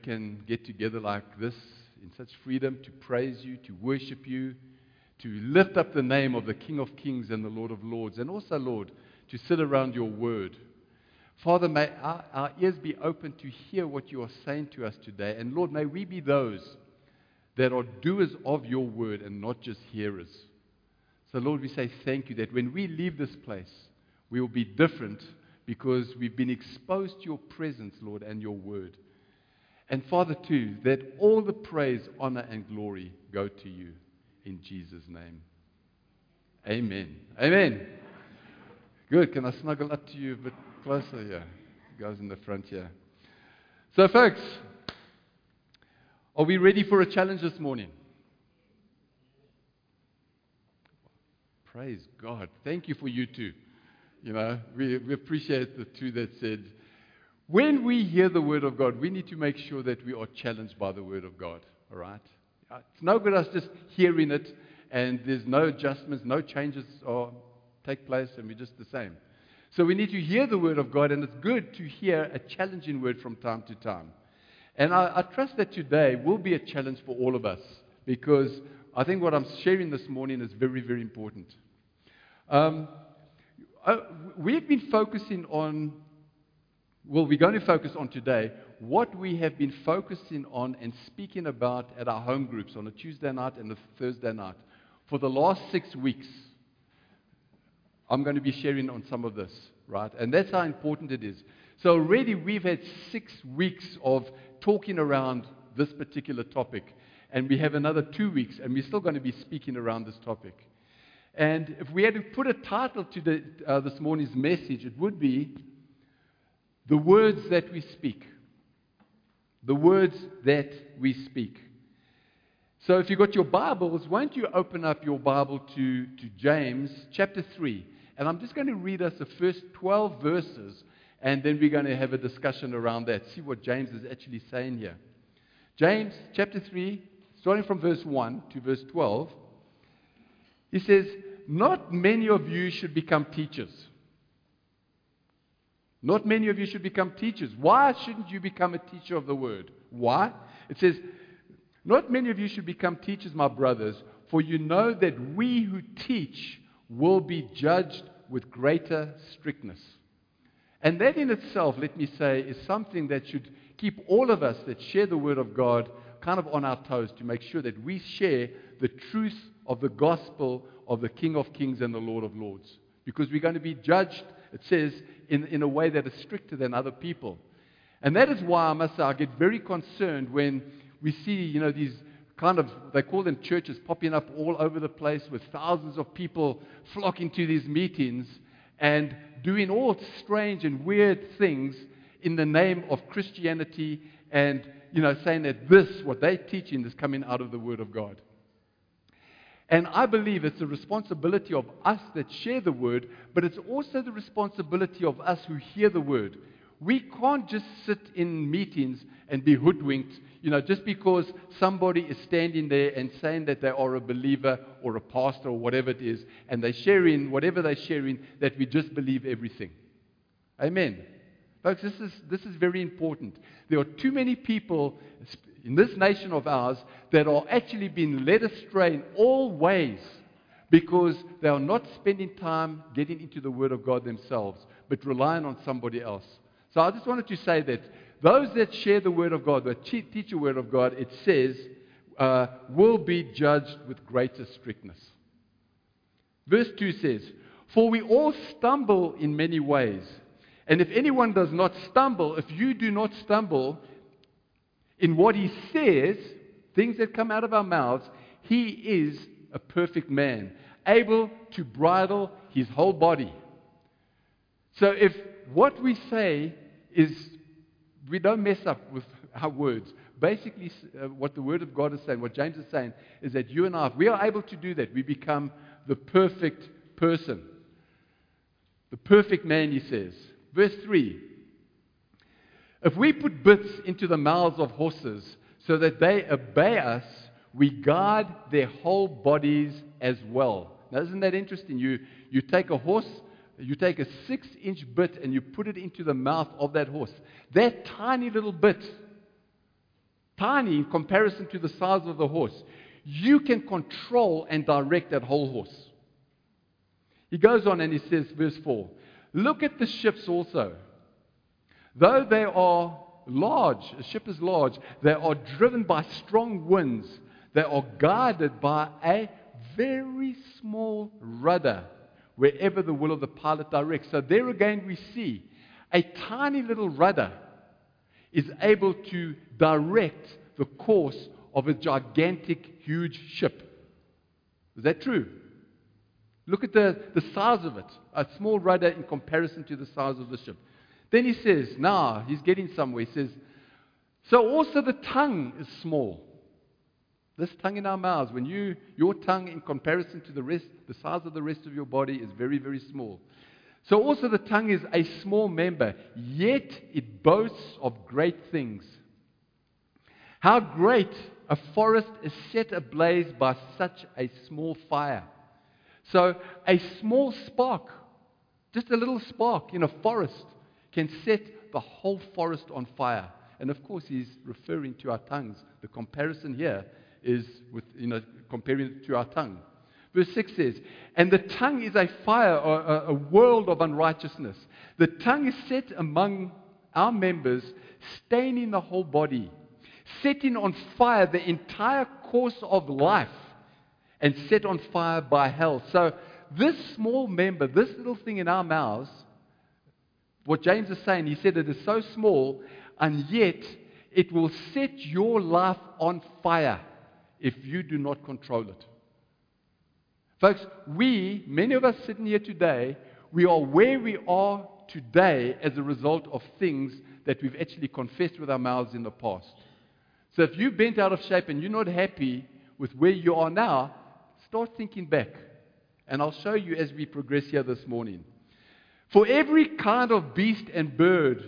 can get together like this in such freedom to praise you, to worship you, to lift up the name of the King of Kings and the Lord of Lords, and also, Lord, to sit around your word. Father, may our ears be open to hear what you are saying to us today. And Lord, may we be those that are doers of your word and not just hearers. So Lord, we say thank you that when we leave this place, we will be different because we've been exposed to your presence, Lord, and your word. And Father, too, that all the praise, honor, and glory go to you in Jesus' name. Amen. Amen. Good. Can I snuggle up to you a bit closer here? You guys in the front here. So, folks, are we ready for a challenge this morning? Praise God. Thank you for you two. You know, we appreciate the two that said, when we hear the word of God, we need to make sure that we are challenged by the word of God. All right? It's no good us just hearing it and there's no adjustments, no changes take place, and we're just the same. So we need to hear the word of God, and it's good to hear a challenging word from time to time. And I trust that today will be a challenge for all of us, because I think what I'm sharing this morning is very, very important. We've been focusing on, we're going to focus on today what we have been focusing on and speaking about at our home groups on a Tuesday night and a Thursday night for the last 6 weeks. I'm going to be sharing on some of this, right? And that's how important it is. So already we've had 6 weeks of talking around this particular topic, and we have another 2 weeks, and we're still going to be speaking around this topic. And if we had to put a title to this morning's message, it would be The Words That We Speak. The words that we speak. So if you've got your Bibles, won't you open up your Bible to James chapter 3. And I'm just going to read us the first 12 verses, and then we're going to have a discussion around that, see what James is actually saying here. James chapter 3, starting from verse 1 to verse 12, he says, "Not many of you should become teachers." Not many of you should become teachers. Why shouldn't you become a teacher of the word? Why? It says, "Not many of you should become teachers, my brothers, for you know that we who teach will be judged with greater strictness." And that in itself, let me say, is something that should keep all of us that share the word of God kind of on our toes, to make sure that we share the truth of the gospel of the King of Kings and the Lord of Lords. Because we're going to be judged, it says, in a way that is stricter than other people. And that is why I must say I get very concerned when we see, these kind of, they call them churches, popping up all over the place with thousands of people flocking to these meetings and doing all strange and weird things in the name of Christianity and, saying that what they're teaching is coming out of the Word of God. And I believe it's the responsibility of us that share the Word, but it's also the responsibility of us who hear the Word. We can't just sit in meetings and be hoodwinked, just because somebody is standing there and saying that they are a believer or a pastor or whatever it is, and they're sharing whatever they're sharing, that we just believe everything. Amen. Folks, this is very important. There are too many people in this nation of ours that are actually being led astray in all ways because they are not spending time getting into the Word of God themselves, but relying on somebody else. So I just wanted to say that those that share the Word of God, that teach the Word of God, it says, will be judged with greater strictness. Verse 2 says, "For we all stumble in many ways. And if anyone does not stumble, if you do not stumble in what he says, things that come out of our mouths, he is a perfect man, able to bridle his whole body." So if what we say is, we don't mess up with our words. Basically, what the Word of God is saying, what James is saying, is that you and I, if we are able to do that, we become the perfect person. The perfect man, he says. Verse 3, "If we put bits into the mouths of horses so that they obey us, we guard their whole bodies as well." Now, isn't that interesting? You take a horse, you take a 6-inch bit and you put it into the mouth of that horse. That tiny little bit tiny in comparison to the size of the horse, you can control and direct that whole horse. He goes on and he says, verse 4, look at the ships also. Though they are large, a ship is large, they are driven by strong winds. They are guided by a very small rudder wherever the will of the pilot directs. So there again we see a tiny little rudder is able to direct the course of a gigantic, huge ship. Is that true? Look at the size of it. A small rudder in comparison to the size of the ship. Then he says, now he's getting somewhere. He says, so also the tongue is small. This tongue in our mouths, when your tongue in comparison to the size of the rest of your body is very, very small. So also the tongue is a small member, yet it boasts of great things. How great a forest is set ablaze by such a small fire. So a small spark, just a little spark in a forest, can set the whole forest on fire. And of course he's referring to our tongues. The comparison here is with, comparing it to our tongue. Verse 6 says, and the tongue is a fire, or a world of unrighteousness. The tongue is set among our members, staining the whole body, setting on fire the entire course of life, and set on fire by hell. So this small member, this little thing in our mouths, what James is saying, he said it is so small, and yet it will set your life on fire if you do not control it. Folks, many of us sitting here today, we are where we are today as a result of things that we've actually confessed with our mouths in the past. So if you're bent out of shape and you're not happy with where you are now, start thinking back. And I'll show you as we progress here this morning. For every kind of beast and bird,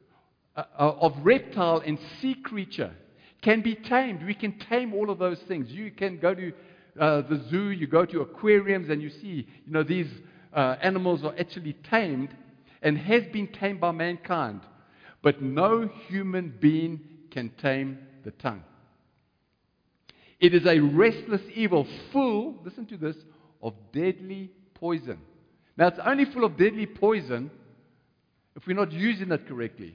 of reptile and sea creature can be tamed. We can tame all of those things. You can go to the zoo, you go to aquariums, and you see, these animals are actually tamed and has been tamed by mankind. But no human being can tame the tongue. It is a restless evil, full, listen to this, of deadly poison. Now, it's only full of deadly poison if we're not using it correctly.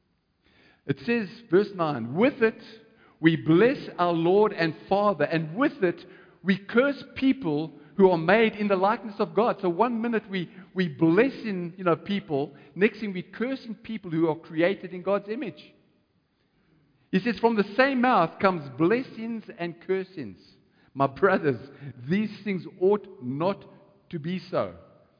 It says, verse 9, with it we bless our Lord and Father, and with it we curse people who are made in the likeness of God. So one minute we blessing people, next thing we cursing people who are created in God's image. He says, from the same mouth comes blessings and cursings. My brothers, these things ought not to be so.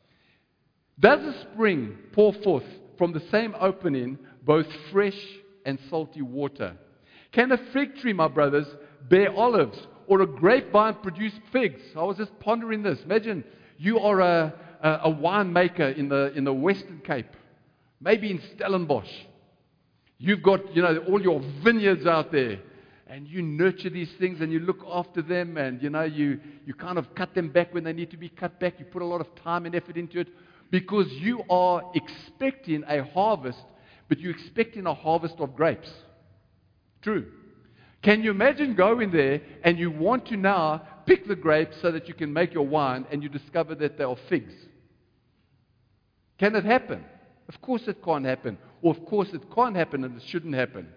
Does a spring pour forth from the same opening both fresh and salty water? Can a fig tree, my brothers, bear olives, or a grapevine produce figs? I was just pondering this. Imagine you are a winemaker in the Western Cape, maybe in Stellenbosch. You've got all your vineyards out there, and you nurture these things and you look after them, and you kind of cut them back when they need to be cut back. You put a lot of time and effort into it because you are expecting a harvest, but you're expecting a harvest of grapes. True. Can you imagine going there and you want to now pick the grapes so that you can make your wine, and you discover that they are figs? Can it happen? Of course it can't happen. Or of course it can't happen, and it shouldn't happen.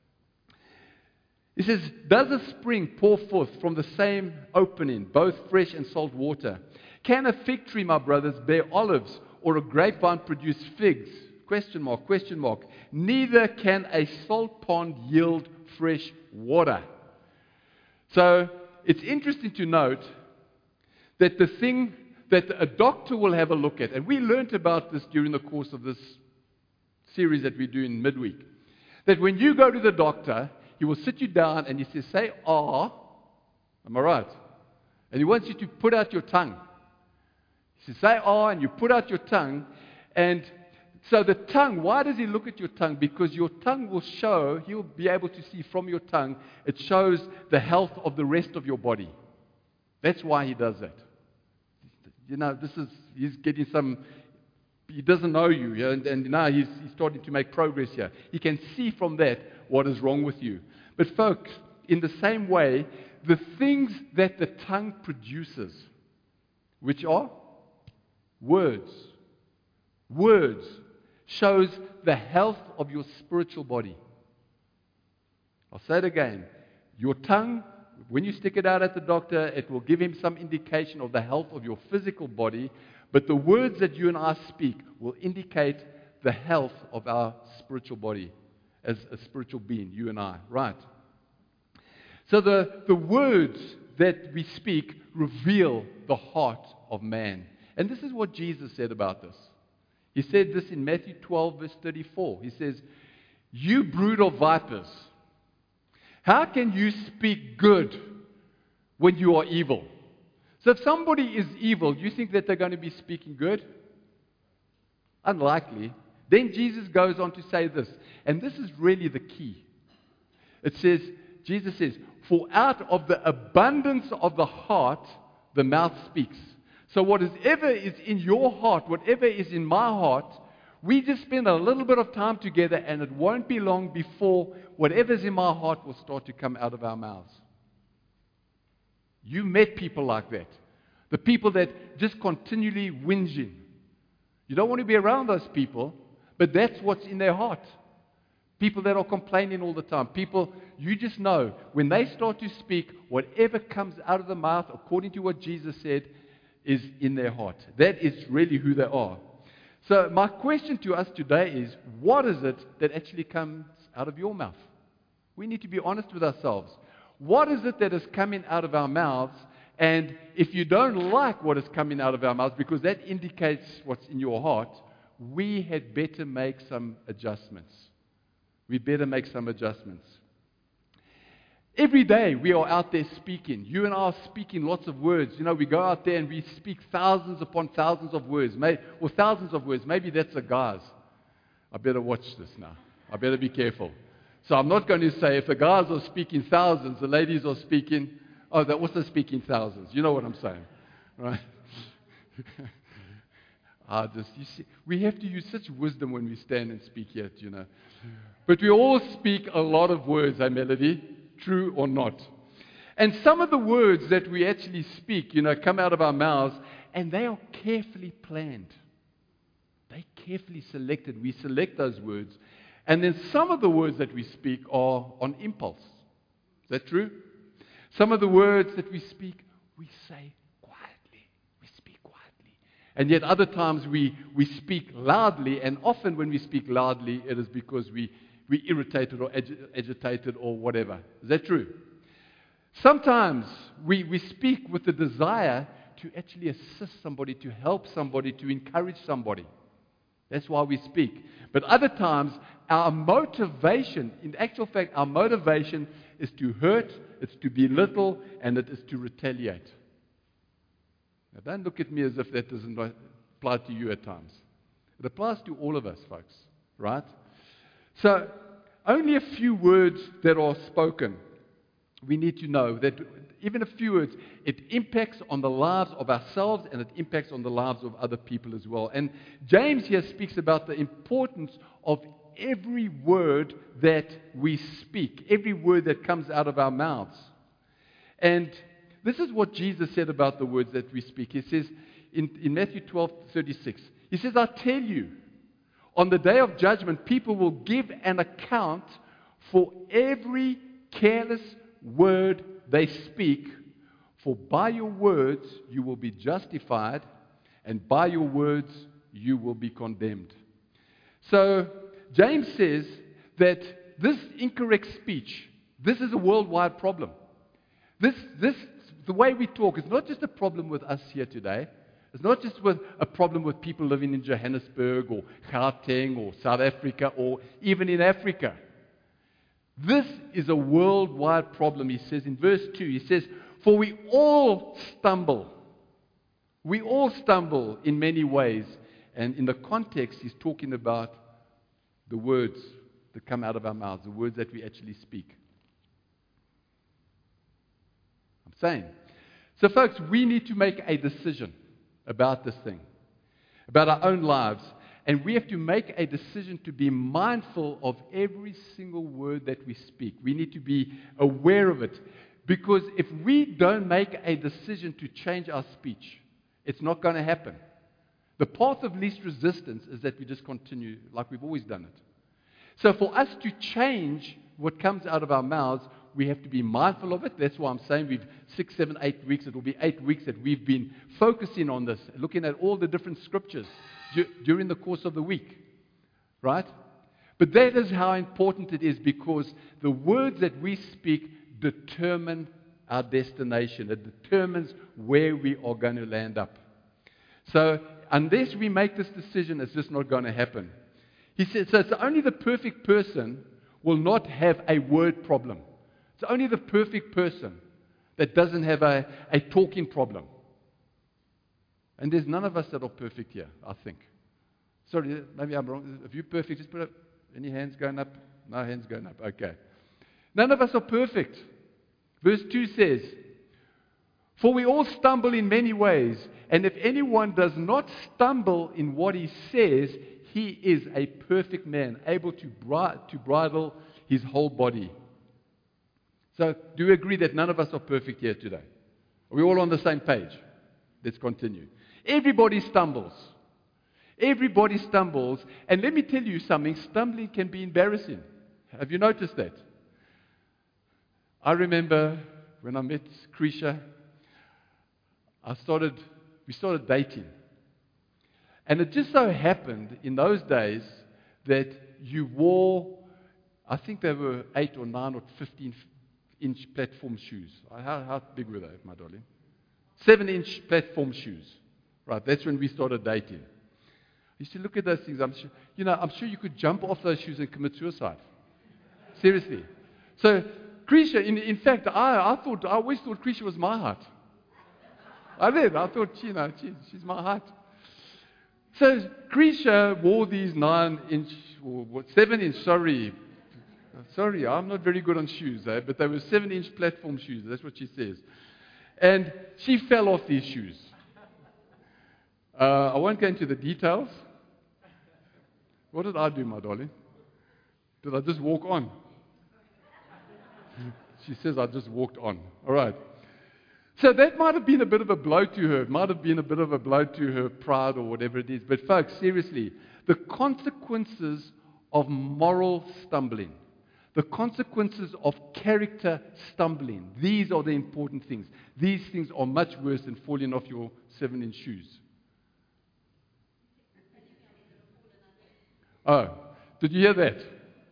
He says, does a spring pour forth from the same opening both fresh and salt water? Can a fig tree, my brothers, bear olives, or a grapevine produce figs? Question mark, question mark. Neither can a salt pond yield fresh water. So it's interesting to note that the thing that a doctor will have a look at, and we learned about this during the course of this series that we do in midweek, that when you go to the doctor, he will sit you down and he says, say, ah, am I right? And he wants you to put out your tongue. He says, say, ah, and you put out your tongue. And so the tongue, why does he look at your tongue? Because your tongue will show, he'll be able to see from your tongue, it shows the health of the rest of your body. That's why he does that. He's getting he doesn't know you, and now he's starting to make progress here. He can see from that what is wrong with you. But folks, in the same way, the things that the tongue produces, which are words, shows the health of your spiritual body. I'll say it again. Your tongue, when you stick it out at the doctor, it will give him some indication of the health of your physical body, but the words that you and I speak will indicate the health of our spiritual body as a spiritual being, you and I, right? So the words that we speak reveal the heart of man. And this is what Jesus said about this. He said this in Matthew 12, verse 34. He says, "You brood of vipers, how can you speak good when you are evil?" So if somebody is evil, you think that they're going to be speaking good? Unlikely. Then Jesus goes on to say this, and this is really the key. It says, Jesus says, "For out of the abundance of the heart, the mouth speaks." So whatever is in your heart, whatever is in my heart, we just spend a little bit of time together, and it won't be long before whatever's in my heart will start to come out of our mouths. You met people like that. The people that just continually whinging. You don't want to be around those people, but that's what's in their heart. People that are complaining all the time. People, you just know, when they start to speak, whatever comes out of the mouth, according to what Jesus said, is in their heart. That is really who they are. So my question to us today is, what is it that actually comes out of your mouth? We need to be honest with ourselves. What is it that is coming out of our mouths? And if you don't like what is coming out of our mouths, because that indicates what's in your heart, we had better make some adjustments. We better make some adjustments. Every day we are out there speaking. You and I are speaking lots of words. You know, we go out there and we speak thousands upon thousands of words, or thousands of words. Maybe that's the guys. I better watch this now. I better be careful. So I'm not going to say if the guys are speaking thousands, the ladies are speaking, they're also speaking thousands. You know what I'm saying, right? You see, we have to use such wisdom when we stand and speak here, you know. But we all speak a lot of words, Melody? True or not? And some of the words that we actually speak, you know, come out of our mouths, and they are carefully planned. They're carefully selected. We select those words. And then some of the words that we speak are on impulse. Is that true? Some of the words that we speak, we say quietly. We speak quietly. And yet other times we speak loudly, and often when we speak loudly, it is because we're irritated or agitated or whatever. Is that true? Sometimes we speak with the desire to actually assist somebody, to help somebody, to encourage somebody. That's why we speak. But other times, our motivation, in actual fact, our motivation is to hurt, it's to belittle, and it is to retaliate. Now, don't look at me as if that doesn't apply to you at times. It applies to all of us, folks, right? So, only a few words that are spoken. We need to know that even a few words, it impacts on the lives of ourselves and it impacts on the lives of other people as well. And James here speaks about the importance of every word that we speak, every word that comes out of our mouths. And this is what Jesus said about the words that we speak. He says in Matthew 12:36, he says, "I tell you, on the day of judgment, people will give an account for every careless word they speak, for by your words you will be justified, and by your words you will be condemned." So James says that this incorrect speech, this is a worldwide problem. The way we talk is not just a problem with us here today. It's not just a problem with people living in Johannesburg or Gauteng or South Africa or even in Africa. This is a worldwide problem, he says in verse 2. He says, "For we all stumble. We all stumble in many ways." And in the context, he's talking about the words that come out of our mouths, the words that we actually speak. I'm saying. So folks, we need to make a decision about this thing, about our own lives. And we have to make a decision to be mindful of every single word that we speak. We need to be aware of it. Because if we don't make a decision to change our speech, it's not going to happen. The path of least resistance is that we just continue like we've always done it. So for us to change what comes out of our mouths, we have to be mindful of it. That's why I'm saying we've 6, 7, 8 weeks. It will be 8 weeks that we've been focusing on this, looking at all the different scriptures during the course of the week. Right? But that is how important it is, because the words that we speak determine our destination. It determines where we are going to land up. So unless we make this decision, it's just not going to happen. He said, so it's only the perfect person will not have a word problem. It's only the perfect person that doesn't have a talking problem. And there's none of us that are perfect here, I think. Sorry, maybe I'm wrong. If you're perfect, just put up. Any hands going up? No hands going up. Okay. None of us are perfect. Verse 2 says, for we all stumble in many ways, and if anyone does not stumble in what he says, he is a perfect man, able to bridle his whole body. So, do you agree that none of us are perfect here today? Are we all on the same page? Let's continue. Everybody stumbles. Everybody stumbles. And let me tell you something, stumbling can be embarrassing. Have you noticed that? I remember when I met Krisha, we started dating. And it just so happened in those days that you wore, I think they were 8 or 9 or 15-inch platform shoes. How big were they, my darling? 7-inch platform shoes. Right, that's when we started dating. I used to look at those things. I'm sure you could jump off those shoes and commit suicide. Seriously. So, Krisha, in fact, I always thought Krisha was my height. I did. I thought, she's my height. So Krisha wore these 9-inch, or 7-inch, sorry, I'm not very good on shoes, but they were 7-inch platform shoes. That's what she says. And she fell off these shoes. I won't go into the details. What did I do, my darling? Did I just walk on? She says I just walked on. All right. So that might have been a bit of a blow to her. It might have been a bit of a blow to her pride or whatever it is. But folks, seriously, the consequences of moral stumbling, the consequences of character stumbling, these are the important things. These things are much worse than falling off your 7-inch shoes. Oh, did you hear that?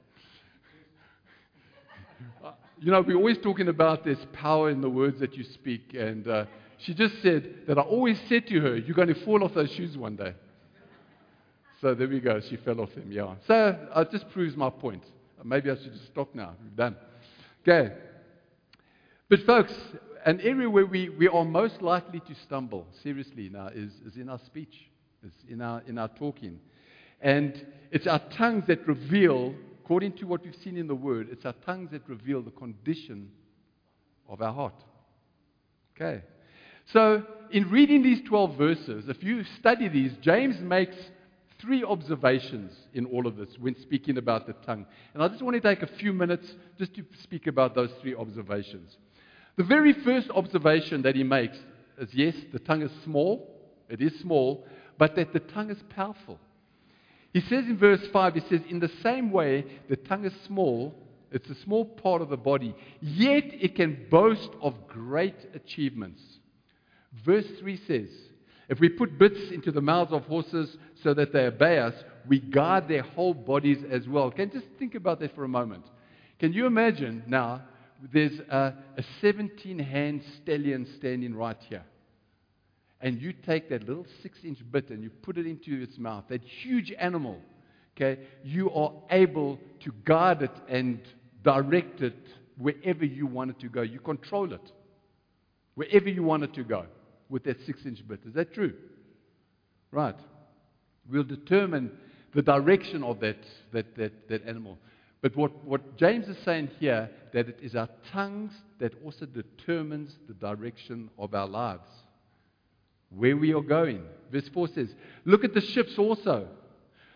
We're always talking about there's power in the words that you speak. And she just said that I always said to her, you're going to fall off those shoes one day. So there we go. She fell off them, yeah. So it just proves my point. Maybe I should just stop now. We're done. Okay. But folks, an area where we are most likely to stumble, seriously now, is in our speech. It's in our talking. And it's our tongues that reveal, according to what we've seen in the Word, it's our tongues that reveal the condition of our heart. Okay. So, in reading these 12 verses, if you study these, James makes 3 observations in all of this when speaking about the tongue. And I just want to take a few minutes just to speak about those 3 observations. The very first observation that he makes is, yes, the tongue is small. It is small, but that the tongue is powerful. He says in verse 5, he says, in the same way, the tongue is small, it's a small part of the body, yet it can boast of great achievements. Verse 3 says, if we put bits into the mouths of horses so that they obey us, we guard their whole bodies as well. Can you just think about that for a moment? Can you imagine now, there's a 17-hand stallion standing right here. And you take that little 6-inch bit and you put it into its mouth, that huge animal, okay, you are able to guide it and direct it wherever you want it to go. You control it wherever you want it to go with that 6-inch bit. Is that true? Right. We'll determine the direction of that animal. But what James is saying here, that it is our tongues that also determines the direction of our lives. Where we are going. Verse 4 says, look at the ships also.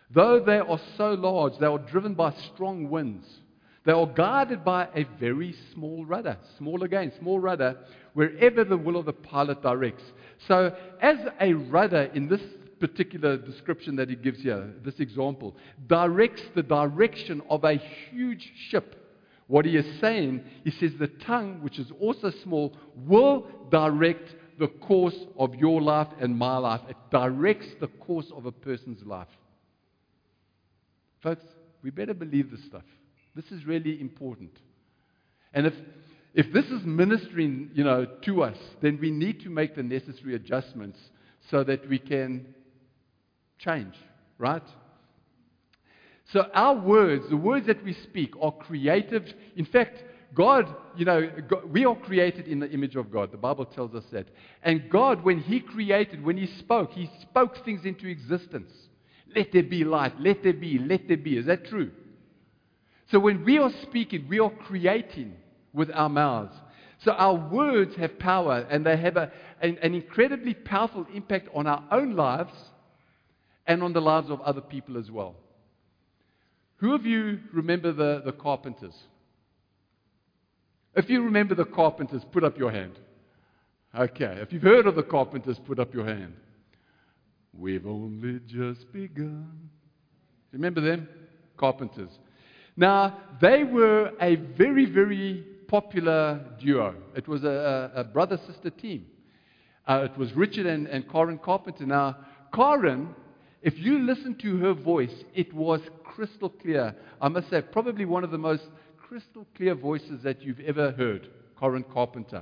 Though they are so large, they are driven by strong winds. They are guided by a very small rudder, small rudder, wherever the will of the pilot directs. So, as a rudder in this particular description that he gives here, this example, directs the direction of a huge ship. What he is saying, he says the tongue, which is also small, will direct the course of your life and my life. It directs the course of a person's life. Folks, we better believe this stuff. This is really important. And if this is ministering, to us, then we need to make the necessary adjustments so that we can change, right? So our words, the words that we speak, are creative. In fact, God, we are created in the image of God. The Bible tells us that. And God, when He created, when He spoke things into existence. Let there be light, let there be, let there be. Is that true? So when we are speaking, we are creating with our mouths. So our words have power, and they have an incredibly powerful impact on our own lives and on the lives of other people as well. Who of you remember the Carpenters? If you remember the Carpenters, put up your hand. Okay. If you've heard of the Carpenters, put up your hand. We've only just begun. Remember them? Carpenters. Now, they were a very, very popular duo. It was a brother-sister team. It was Richard and Karen Carpenter. Now, Karen, if you listen to her voice, it was crystal clear. I must say, probably one of the most crystal clear voices that you've ever heard, Karen Carpenter.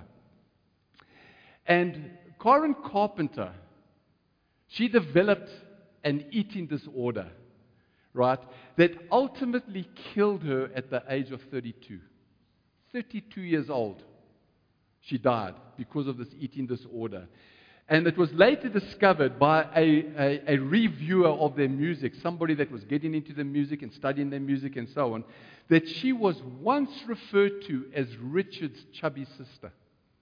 And Karen Carpenter, she developed an eating disorder, right, that ultimately killed her at the age of 32. 32 years old, she died because of this eating disorder. And it was later discovered by a reviewer of their music, somebody that was getting into the music and studying their music and so on, that she was once referred to as Richard's chubby sister.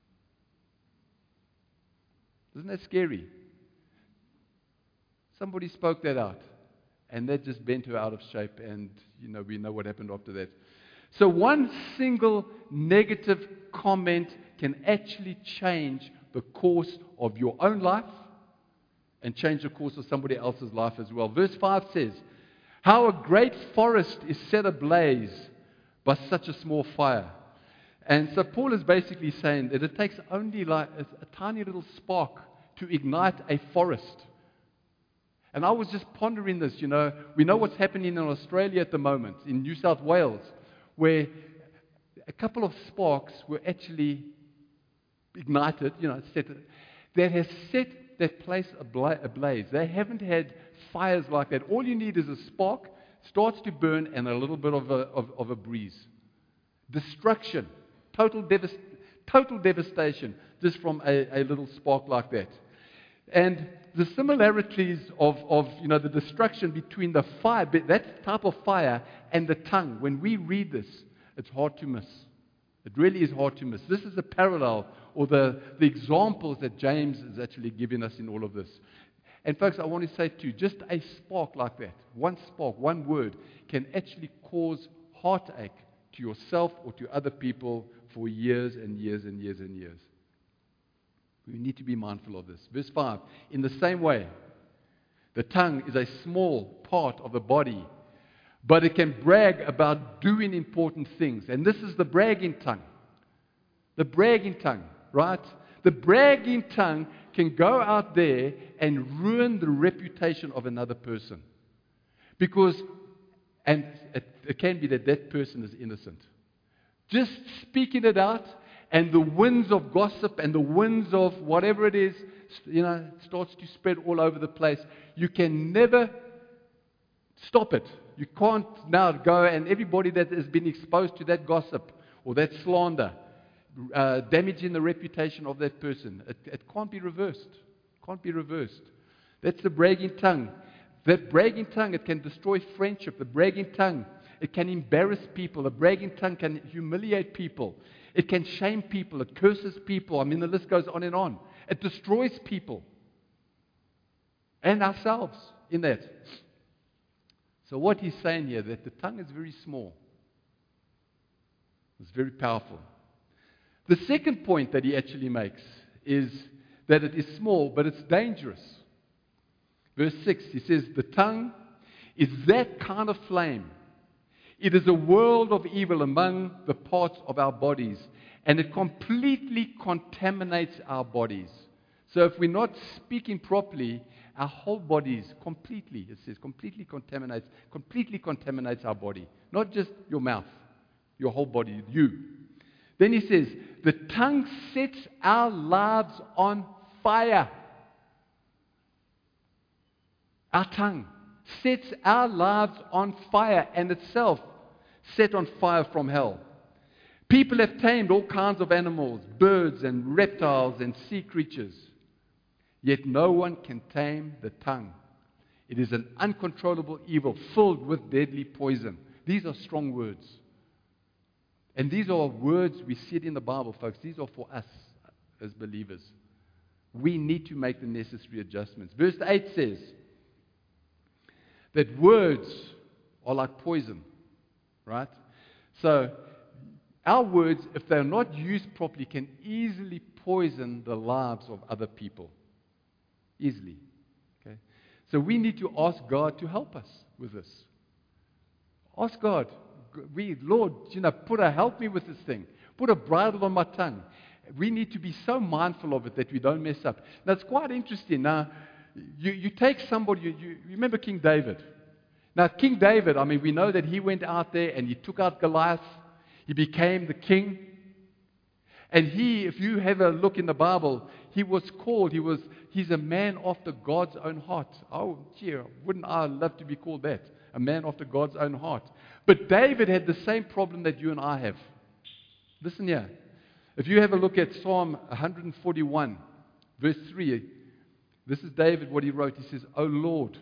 Isn't that scary? Somebody spoke that out, and that just bent her out of shape, and we know what happened after that. So one single negative comment can actually change the course of your own life and change the course of somebody else's life as well. Verse 5 says, how a great forest is set ablaze by such a small fire. And so Paul is basically saying that it takes only like a tiny little spark to ignite a forest. And I was just pondering this, we know what's happening in Australia at the moment, in New South Wales, where a couple of sparks were actually ignited, that has set that place ablaze. They haven't had fires like that. All you need is a spark, starts to burn, and a little bit of a breeze. Destruction, total devastation, just from a little spark like that. And the similarities of the destruction between the fire, that type of fire, and the tongue, when we read this, it's hard to miss. It really is hard to miss. This is the parallel or the examples that James is actually giving us in all of this. And folks, I want to say too, just a spark like that, one spark, one word, can actually cause heartache to yourself or to other people for years and years and years and years. We need to be mindful of this. Verse 5, in the same way, the tongue is a small part of the body, but it can brag about doing important things. And this is the bragging tongue. The bragging tongue, right? The bragging tongue can go out there and ruin the reputation of another person. And it can be that person is innocent. Just speaking it out, and the winds of gossip and the winds of whatever it is, starts to spread all over the place. You can never stop it. You can't now go, and everybody that has been exposed to that gossip or that slander, damaging the reputation of that person, it can't be reversed. Can't be reversed. That's the bragging tongue. That bragging tongue, it can destroy friendship. The bragging tongue, it can embarrass people. The bragging tongue can humiliate people. It can shame people. It curses people. I mean, the list goes on and on. It destroys people and ourselves in that. So what he's saying here, that the tongue is very small. It's very powerful. The second point that he actually makes is that it is small, but it's dangerous. Verse 6, he says, the tongue is that kind of flame. It is a world of evil among the parts of our bodies, and it completely contaminates our bodies. So if we're not speaking properly, our whole bodies completely, it says, completely contaminates our body. Not just your mouth, your whole body, you. Then he says, the tongue sets our lives on fire. Our tongue sets our lives on fire, and itself set on fire from hell. People have tamed all kinds of animals, birds and reptiles and sea creatures. Yet no one can tame the tongue. It is an uncontrollable evil filled with deadly poison. These are strong words. And these are words we see it in the Bible, folks. These are for us as believers. We need to make the necessary adjustments. Verse 8 says that words are like poison, right? So our words, if they're not used properly, can easily poison the lives of other people. Easily. Okay? So we need to ask God to help us with this. Ask God, Lord, help me with this thing. Put a bridle on my tongue. We need to be so mindful of it that we don't mess up. Now, it's quite interesting. Now, you take somebody, you remember King David. Now, King David, we know that he went out there and he took out Goliath. He became the king. And if you have a look in the Bible, he's a man after God's own heart. Oh, gee, wouldn't I love to be called that? A man after God's own heart. But David had the same problem that you and I have. Listen here. If you have a look at Psalm 141, verse 3, this is David, what he wrote. He says, O Lord,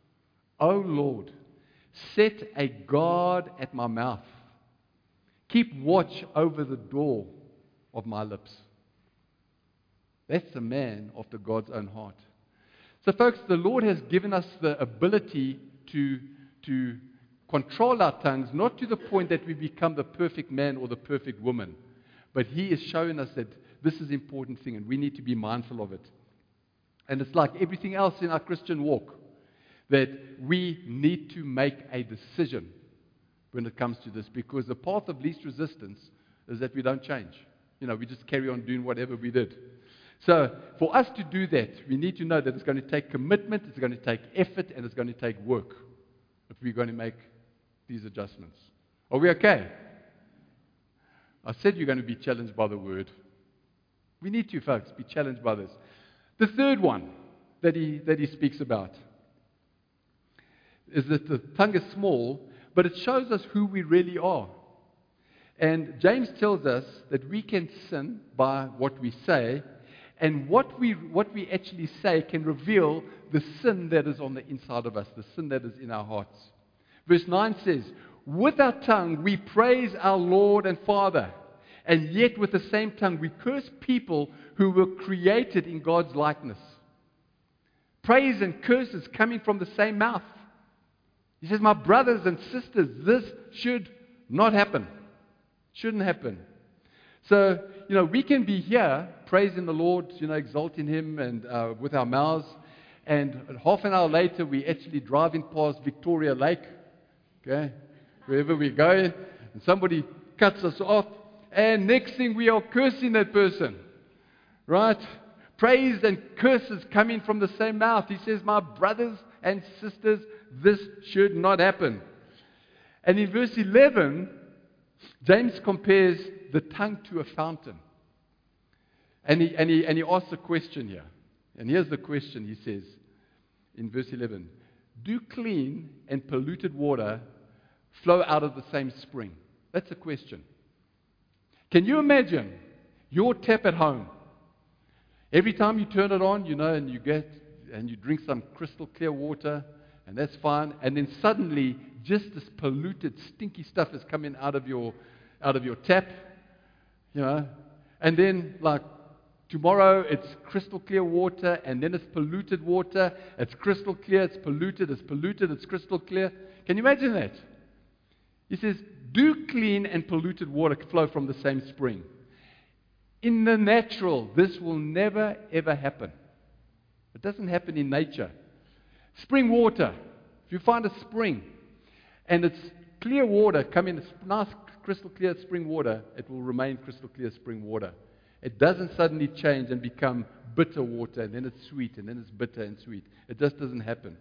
set a guard at my mouth. Keep watch over the door of my lips. That's a man after God's own heart. So folks, the Lord has given us the ability to control our tongues, not to the point that we become the perfect man or the perfect woman, but He is showing us that this is an important thing and we need to be mindful of it. And it's like everything else in our Christian walk, that we need to make a decision when it comes to this, because the path of least resistance is that we don't change. We just carry on doing whatever we did. So for us to do that, we need to know that it's going to take commitment, it's going to take effort, and it's going to take work if we're going to make these adjustments. Are we okay? I said you're going to be challenged by the word. We need to, folks, be challenged by this. The third one that he speaks about is that the tongue is small, but it shows us who we really are. And James tells us that we can sin by what we say, and what we actually say can reveal the sin that is on the inside of us, the sin that is in our hearts. Verse 9 says, with our tongue we praise our Lord and Father, and yet with the same tongue we curse people who were created in God's likeness. Praise and curses coming from the same mouth. He says, my brothers and sisters, this should not happen. Shouldn't happen. So, we can be here praising the Lord, exalting Him and with our mouths, and half an hour later we're actually driving past Victoria Lake, okay, wherever we go, and somebody cuts us off, and next thing we are cursing that person, right? Praise and curses coming from the same mouth. He says, my brothers and sisters, this should not happen. And in verse 11, James compares the tongue to a fountain. And he asks a question here. And here's the question he says in verse 11. Do clean and polluted water flow out of the same spring? That's a question. Can you imagine your tap at home? Every time you turn it on, and you drink some crystal clear water, and that's fine. And then suddenly, just this polluted, stinky stuff is coming out of your tap, and then Tomorrow it's crystal clear water, and then it's polluted water. It's crystal clear, it's polluted, it's crystal clear. Can you imagine that? He says, do clean and polluted water flow from the same spring? In the natural, this will never, ever happen. It doesn't happen in nature. Spring water. If you find a spring and it's clear water, come in, it's nice crystal clear spring water, it will remain crystal clear spring water. It doesn't suddenly change and become bitter water, and then it's sweet, and then it's bitter and sweet. It just doesn't happen.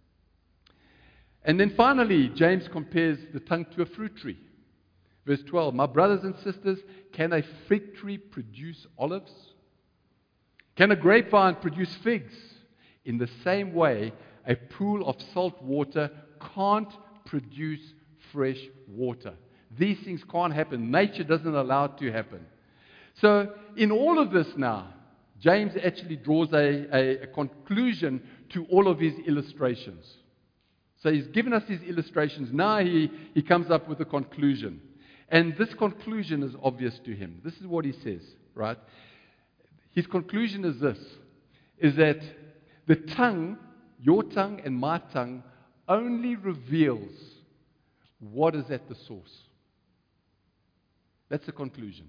And then finally, James compares the tongue to a fruit tree. Verse 12, my brothers and sisters, can a fig tree produce olives? Can a grapevine produce figs? In the same way, a pool of salt water can't produce fresh water. These things can't happen. Nature doesn't allow it to happen. So, in all of this now, James actually draws a conclusion to all of his illustrations. So he's given us his illustrations. Now he comes up with a conclusion. And this conclusion is obvious to him. This is what he says, right? His conclusion is this, is that the tongue, your tongue and my tongue, only reveals what is at the source. That's the conclusion.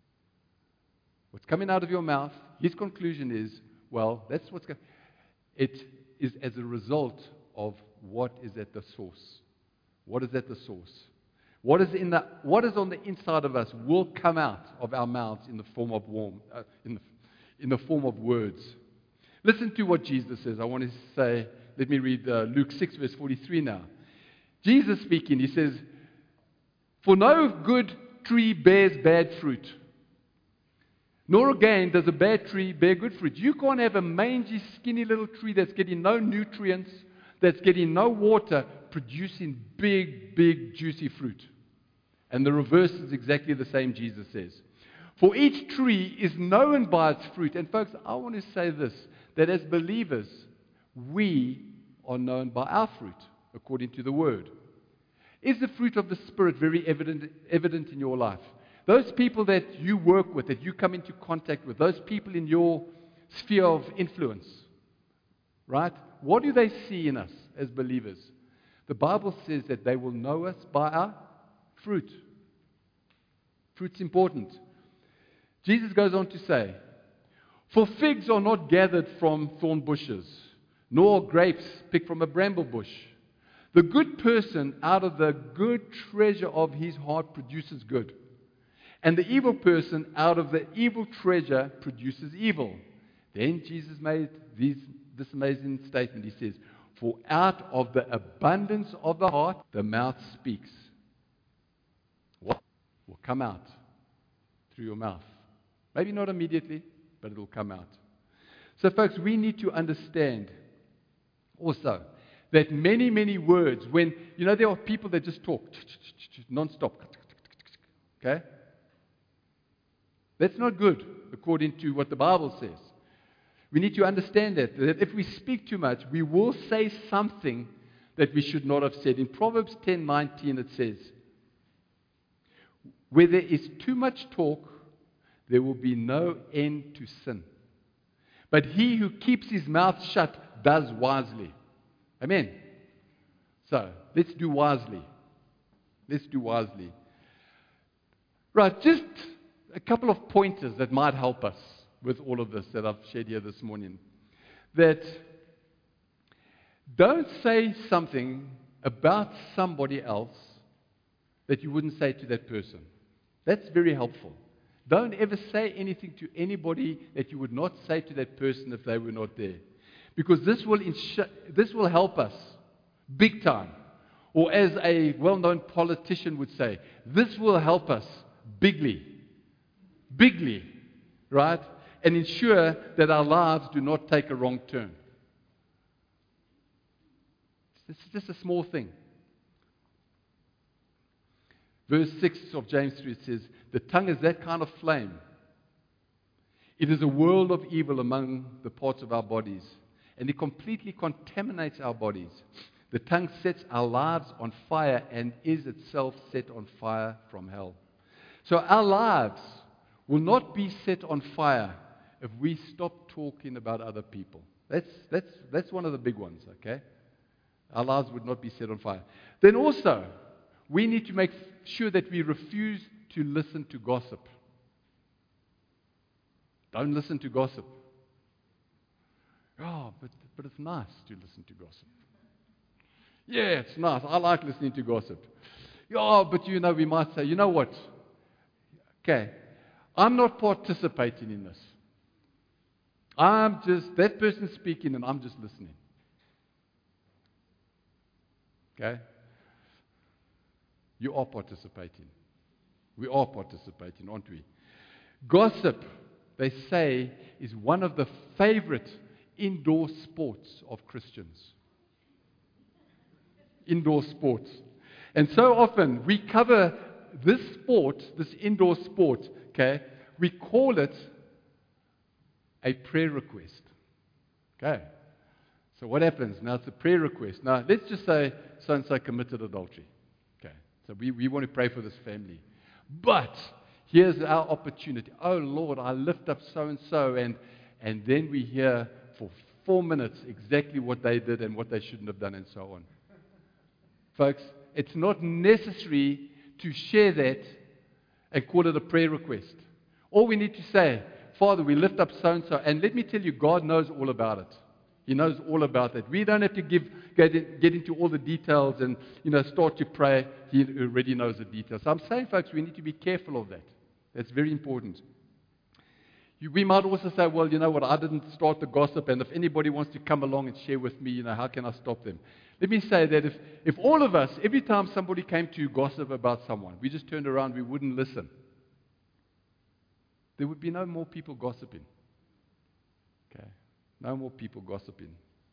What's coming out of your mouth, his conclusion is, well, that's what's going. It is as a result of what is at the source. What is at the source? What is on the inside of us will come out of our mouths in the form of in the form of words. Listen to what Jesus says. I want to say, let me read Luke 6, verse 43 now. Jesus speaking, he says, for no good tree bears bad fruit, nor again does a bad tree bear good fruit. You can't have a mangy, skinny little tree that's getting no nutrients, that's getting no water, producing big, big, juicy fruit. And the reverse is exactly the same, Jesus says. For each tree is known by its fruit. And folks, I want to say this, that as believers, we are known by our fruit, according to the Word. Is the fruit of the Spirit very evident in your life? Those people that you work with, that you come into contact with, those people in your sphere of influence, right? What do they see in us as believers? The Bible says that they will know us by our fruit. Fruit's important. Jesus goes on to say, for figs are not gathered from thorn bushes, nor grapes picked from a bramble bush. The good person out of the good treasure of his heart produces good. And the evil person out of the evil treasure produces evil. Then Jesus made this amazing statement. He says, for out of the abundance of the heart, the mouth speaks. What will come out through your mouth? Maybe not immediately, but it will come out. So folks, we need to understand also that many, many words, when, there are people that just talk non-stop. Okay? That's not good, according to what the Bible says. We need to understand that if we speak too much, we will say something that we should not have said. In Proverbs 10:19 it says, where there is too much talk, there will be no end to sin. But he who keeps his mouth shut does wisely. Amen. So, let's do wisely. Let's do wisely. Right, just a couple of pointers that might help us with all of this that I've shared here this morning. That don't say something about somebody else that you wouldn't say to that person. That's very helpful. Don't ever say anything to anybody that you would not say to that person if they were not there. Because this will help us big time. Or as a well-known politician would say, this will help us bigly. Bigly. Right? And ensure that our lives do not take a wrong turn. It's just a small thing. Verse 6 of James 3 says, the tongue is that kind of flame. It is a world of evil among the parts of our bodies, and it completely contaminates our bodies. The tongue sets our lives on fire and is itself set on fire from hell. So our lives will not be set on fire if we stop talking about other people. That's one of the big ones, okay? Our lives would not be set on fire. Then also, we need to make sure that we refuse to listen to gossip. Don't listen to gossip. Oh, but it's nice to listen to gossip. Yeah, it's nice. I like listening to gossip. Yeah, but we might say, you know what? Okay, I'm not participating in this. I'm just, that person speaking and I'm just listening. Okay? You are participating. We are participating, aren't we? Gossip, they say, is one of the favorite indoor sports of Christians. Indoor sports. And so often we cover this sport, this indoor sport, okay, we call it a prayer request. Okay. So what happens? Now it's a prayer request. Now let's just say so-and-so committed adultery. Okay. So we want to pray for this family. But here's our opportunity. Oh Lord, I lift up so-and-so, and then we hear for 4 minutes exactly what they did and what they shouldn't have done and so on. Folks, it's not necessary to share that and call it a prayer request. All we need to say, Father, we lift up so-and-so, and let me tell you, God knows all about it. He knows all about it. We don't have to get into all the details and start to pray. He already knows the details. So I'm saying, folks, we need to be careful of that. That's very important. We might also say, well, you know what, I didn't start the gossip, and if anybody wants to come along and share with me, how can I stop them? Let me say that if all of us, every time somebody came to gossip about someone, we just turned around, we wouldn't listen, there would be no more people gossiping. Okay? No more people gossiping.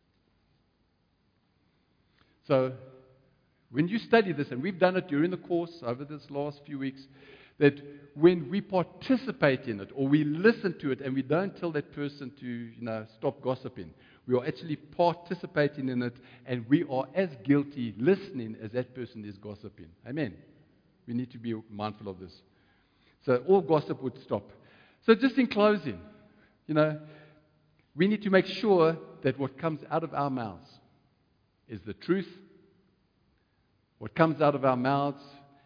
So, when you study this, and we've done it during the course over this last few weeks, that when we participate in it or we listen to it and we don't tell that person to stop gossiping, we are actually participating in it, and we are as guilty listening as that person is gossiping. Amen. We need to be mindful of this. So all gossip would stop. So just in closing, we need to make sure that what comes out of our mouths is the truth. What comes out of our mouths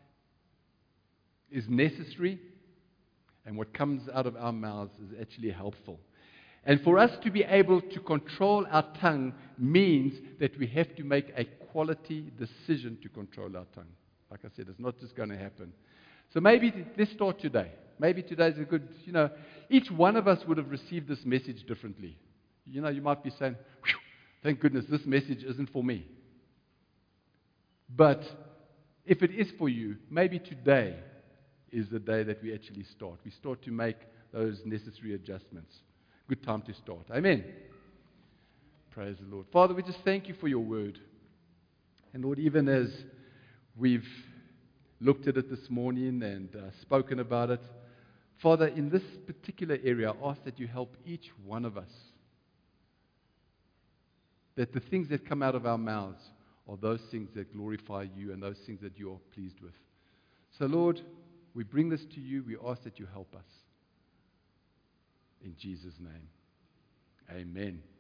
is necessary, and what comes out of our mouths is actually helpful. And for us to be able to control our tongue means that we have to make a quality decision to control our tongue. Like I said, it's not just going to happen. So maybe let's start today. Maybe today's a good, each one of us would have received this message differently. You might be saying, thank goodness this message isn't for me. But if it is for you, maybe today is the day that we actually start. We start to make those necessary adjustments. Good time to start. Amen. Praise the Lord. Father, we just thank you for your word. And Lord, even as we've looked at it this morning and spoken about it, Father, in this particular area, I ask that you help each one of us. That the things that come out of our mouths are those things that glorify you and those things that you are pleased with. So Lord, we bring this to you. We ask that you help us. In Jesus' name, amen.